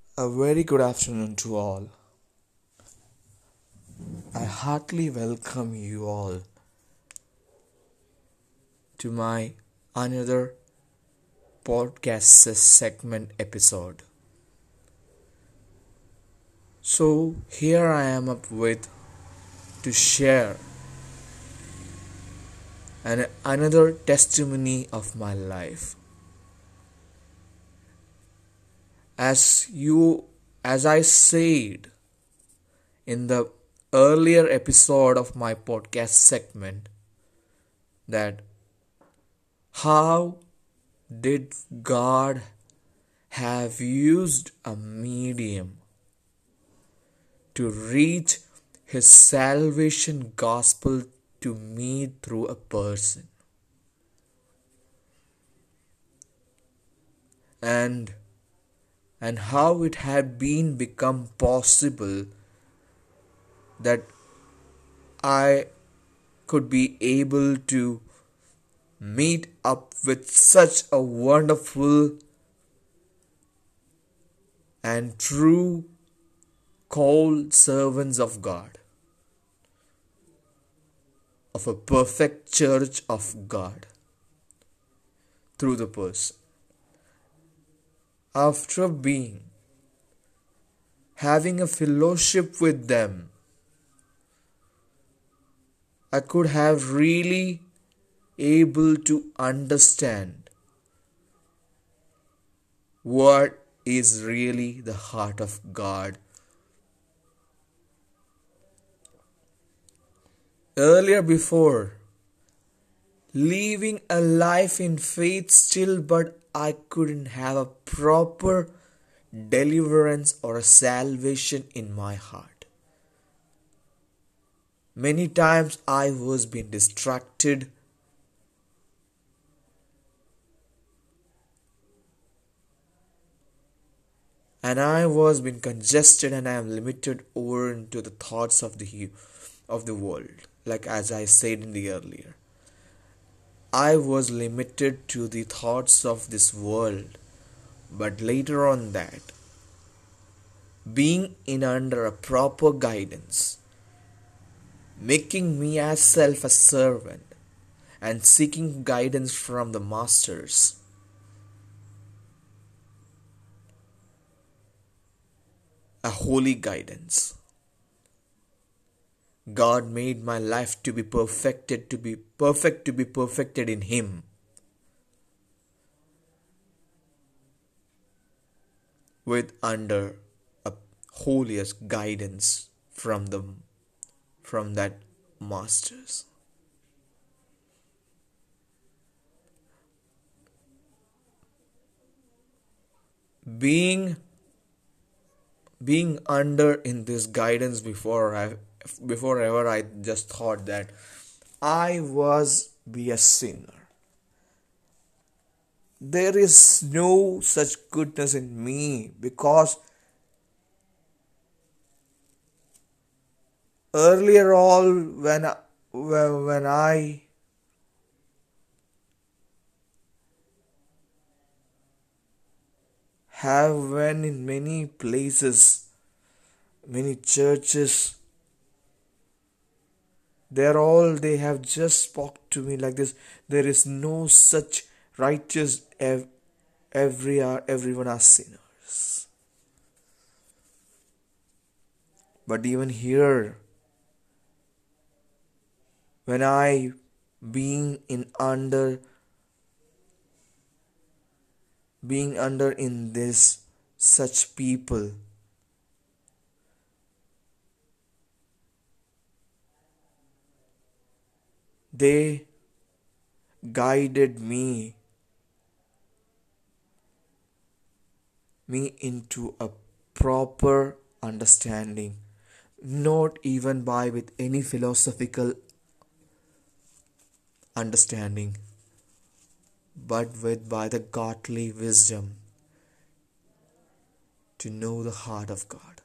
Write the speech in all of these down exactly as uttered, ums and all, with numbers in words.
A very good afternoon to all. I heartily welcome you all to my another podcast segment episode. So, here I am up with to share an another testimony of my life. As you as I said in the earlier episode of my podcast segment, that how did God have used a medium to reach his salvation gospel to me through a person? And and how it had been become possible that I could be able to meet up with such a wonderful and true called servants of God, of a perfect church of God, through the person. After being having a fellowship with them, I could have really able to understand what is really the heart of God. Earlier, before living a life in faith still, but I couldn't have a proper deliverance or a salvation in my heart. Many times I was being distracted, and I was being congested, and I am limited over into the thoughts of the of the world. Like as I said in the earlier, I was limited to the thoughts of this world. But later on that, being in under a proper guidance, making me as self a servant, and seeking guidance from the masters, a holy guidance, God made my life to be perfected, to be perfect, to be perfected in Him. With under a holiest guidance from them, from that masters. Being being under in this guidance before I before ever I just thought that I was be a sinner. There is no such goodness in me, because earlier all when I, when I have went in many places, many churches, they're all they have just spoke to me like this. There is no such righteous, ev- every are everyone are sinners. But even here, when I being in under being under in this such people, they guided me me into a proper understanding, not even by with any philosophical understanding, but with by the godly wisdom to know the heart of God.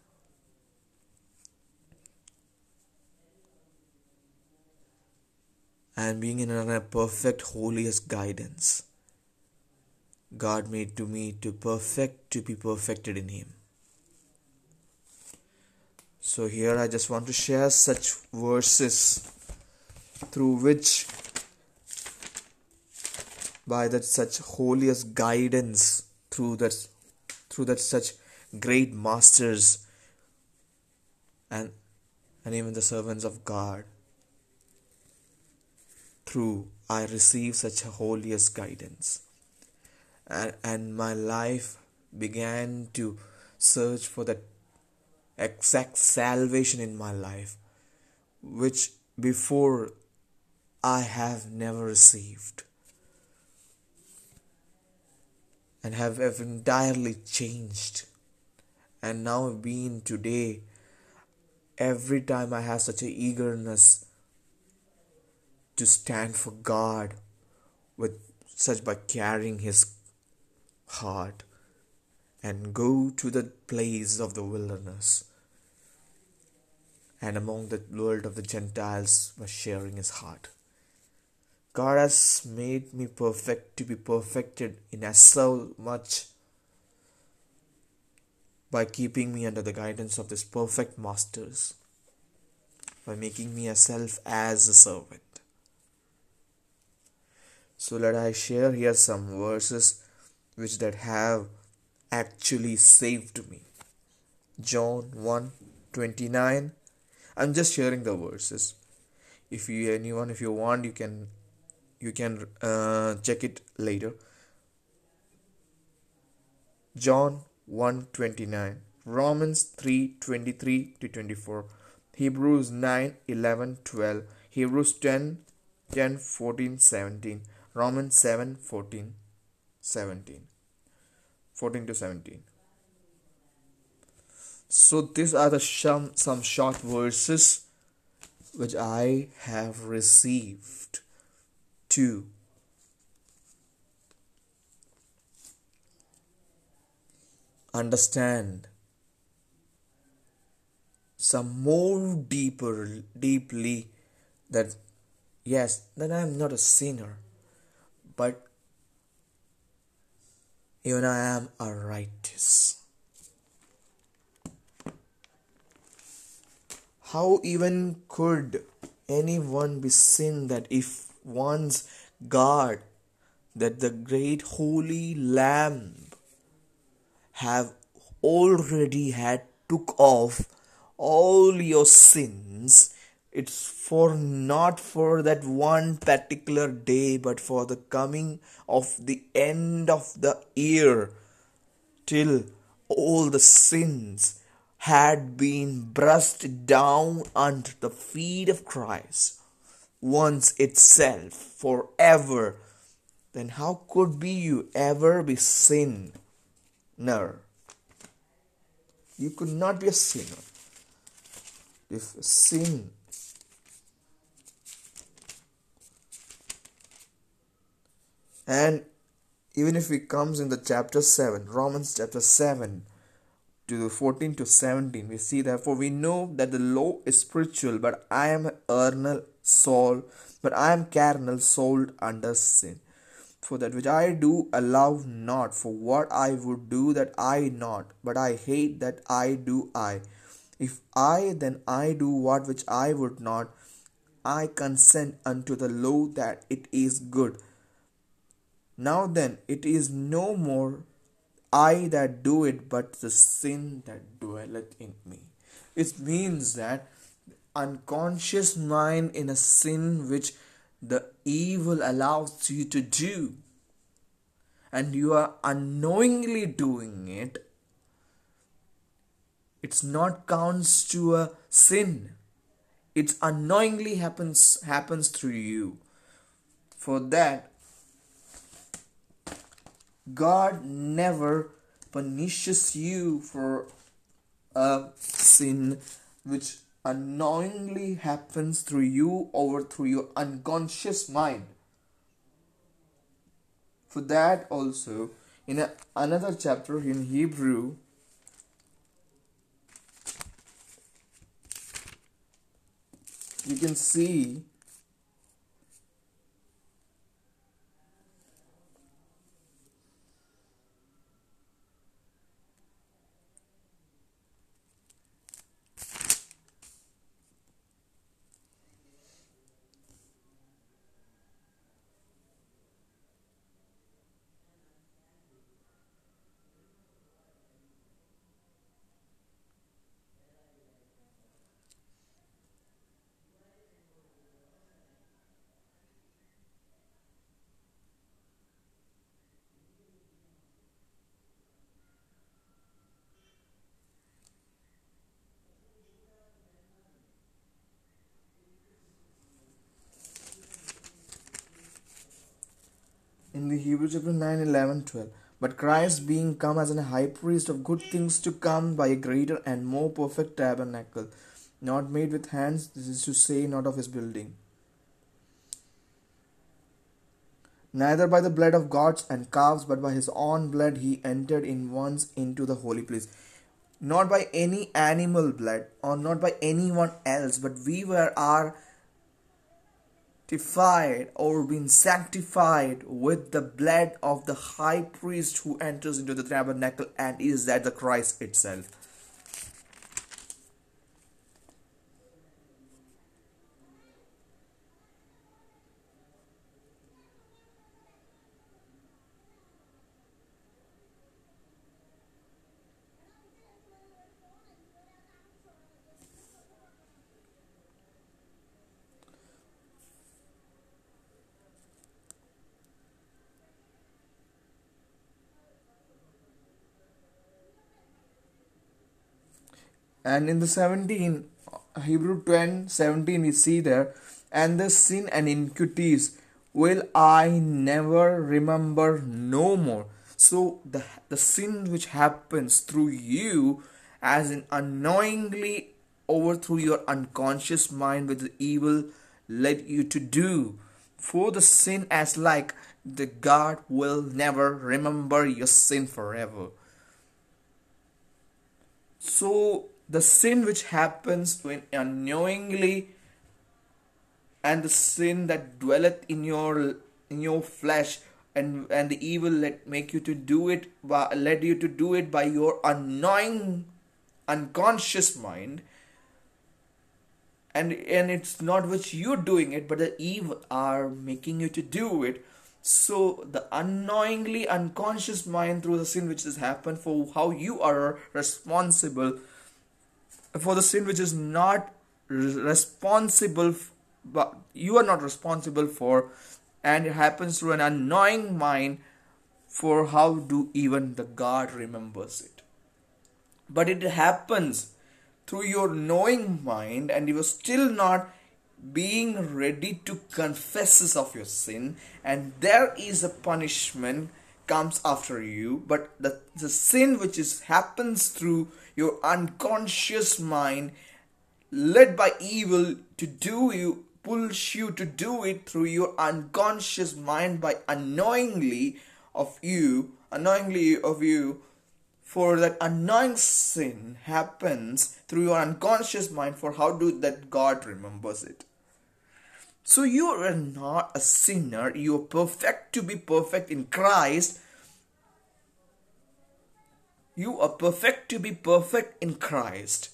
And being in a perfect holiest guidance, God made to me to perfect to be perfected in Him. So here I just want to share such verses through which, by that such holiest guidance, through that through that such great masters and and even the servants of God, through I receive such a holiest guidance, and, and my life began to search for that exact salvation in my life, which before I have never received, and have, have entirely changed. And now being today, every time I have such a eagerness to stand for God, with such by carrying His heart and go to the place of the wilderness and among the world of the Gentiles by sharing His heart. God has made me perfect to be perfected in as so much by keeping me under the guidance of these perfect masters, by making me a self as a servant. So let I share here some verses which that have actually saved me. John one twenty-nine. I'm just sharing the verses. If you anyone if you want, you can you can uh, check it later. John one twenty-nine, Romans three twenty-three to twenty-four, Hebrews nine eleven twelve, Hebrews ten ten fourteen seventeen, Romans seven fourteen seventeen, fourteen to seventeen. So these are the some, some short verses which I have received to understand some more deeper deeply that yes, that I am not a sinner, but even I am a righteous. How even could anyone be sin that if once God, that the great holy Lamb have already had took off all your sins, it's for not for that one particular day, but for the coming of the end of the year, till all the sins had been brushed down under the feet of Christ once itself forever. Then how could be you ever be sinner? You could not be a sinner if sin and even if it comes in the chapter seven, Romans chapter seven to the fourteen to seventeen, we see therefore we know that the law is spiritual, but I am carnal soul, but I am carnal sold under sin. For that which I do allow not, for what I would do that I not, but I hate that I do I. If I then I do what which I would not, I consent unto the law that it is good. Now then it is no more I that do it, but the sin that dwelleth in me. It means that unconscious mind in a sin which the evil allows you to do, and you are unknowingly doing it, it's not counts to a sin. It unknowingly happens happens through you. For that, God never punishes you for a sin which unknowingly happens through you or through your unconscious mind. For that also, in a, another chapter in Hebrew, you can see In the Hebrews chapter nine, eleven, twelve. But Christ being come as an high priest of good things to come by a greater and more perfect tabernacle, not made with hands, this is to say, not of his building. Neither by the blood of goats and calves, but by his own blood he entered in once into the holy place. Not by any animal blood, or not by anyone else, but we were are sanctified or been sanctified with the blood of the high priest who enters into the tabernacle, and is that the Christ itself. And in the seventeen, Hebrew ten seventeen, we see there, and the sin and iniquities will I never remember no more. So the the sin which happens through you, as in unknowingly over through your unconscious mind with the evil led you to do. For the sin as like the God will never remember your sin forever. So the sin which happens when unknowingly, and the sin that dwelleth in your in your flesh, and and the evil let make you to do it by, led you to do it by your unknowing unconscious mind, and and it's not which you're doing it, but the evil are making you to do it. So the unknowingly unconscious mind through the sin which has happened, for how you are responsible for the sin which is not responsible, but you are not responsible for, and it happens through an unknowing mind, for how do even the God remembers it. But it happens through your knowing mind, and you are still not being ready to confess of your sin, and there is a punishment comes after you. But the, the sin which is happens through your unconscious mind, led by evil to do you, pulls you to do it through your unconscious mind by unknowingly of you, unknowingly of you. For that unknowing sin happens through your unconscious mind, for how do that God remembers it. So you are not a sinner, you are perfect to be perfect in Christ. You are perfect to be perfect in Christ.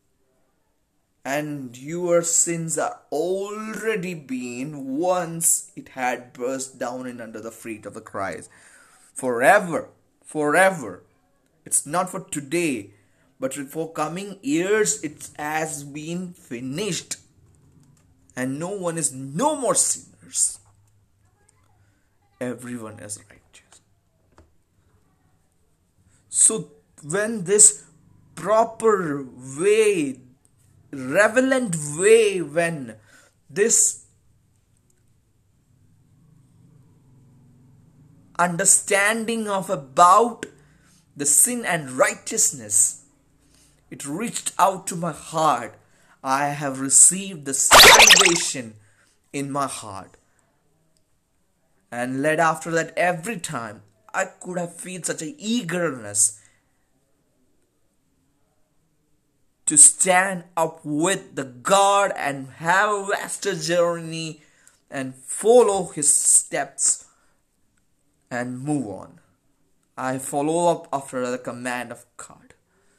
And your sins are already been once it had burst down in under the feet of the Christ. Forever, forever. It's not for today, but for coming years it has been finished. And no one is no more sinners. Everyone is righteous. So when this proper way, relevant way, when this understanding of about the sin and righteousness, it reached out to my heart, I have received the salvation in my heart. And led after that, every time I could have felt such an eagerness to stand up with the God and have a vaster journey and follow his steps and move on. I follow up after the command of God.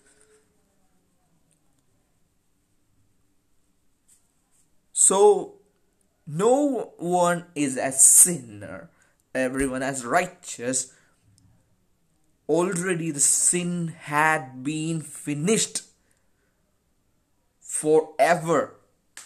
So no one is a sinner, everyone is righteous. Already the sin had been finished forever.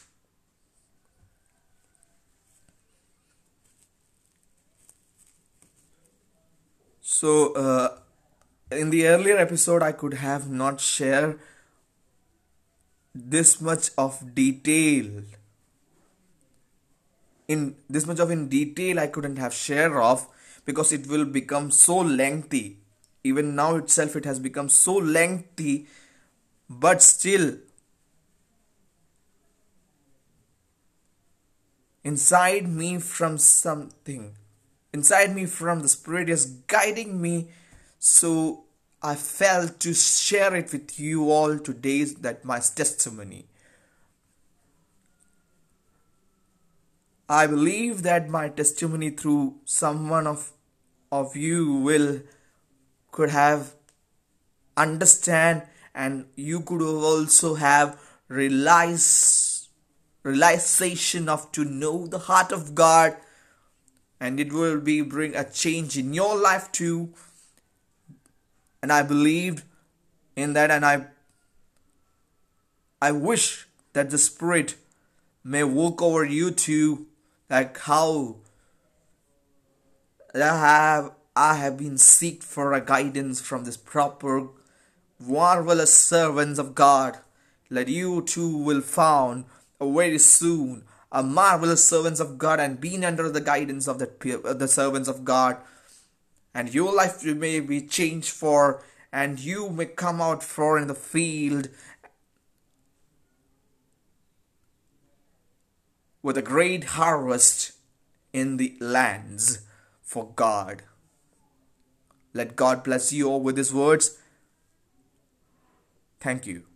So uh, in the earlier episode I could have not shared this much of detail. In this much of in detail I couldn't have shared of, because it will become so lengthy. Even now itself it has become so lengthy, but still inside me from something, inside me from the Spirit is guiding me. So I felt to share it with you all today, that my testimony. I believe that my testimony through someone of of you will could have understand, and you could also have realize realization of to know the heart of God, and it will be bring a change in your life too. And I believed in that, and I I wish that the Spirit may work over you too, like how I have I have been seeked for a guidance from this proper marvelous servants of God. That you too will found very soon a marvelous servants of God, and being under the guidance of the, the servants of God, and your life may be changed for, and you may come out for in the field with a great harvest in the lands for God. Let God bless you all with His words. Thank you.